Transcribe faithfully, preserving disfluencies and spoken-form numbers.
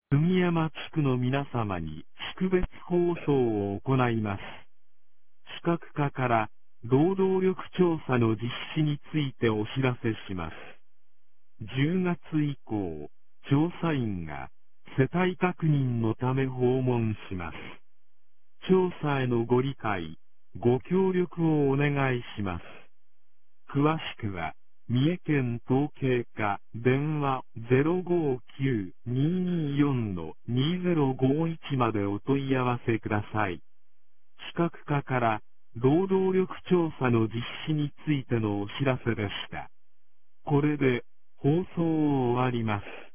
杉山地区の皆様に識別放送を行います。資格課から労働力調査の実施についてお知らせします。じゅうがつ以降、調査員が世帯確認のため訪問します。調査へのご理解、ご協力をお願いします。詳しくは、三重県統計課電話 ゼロごきゅう にーにーよん にーぜろごいち までお問い合わせください。資格課から労働力調査の実施についてのお知らせでした。これで放送を終わります。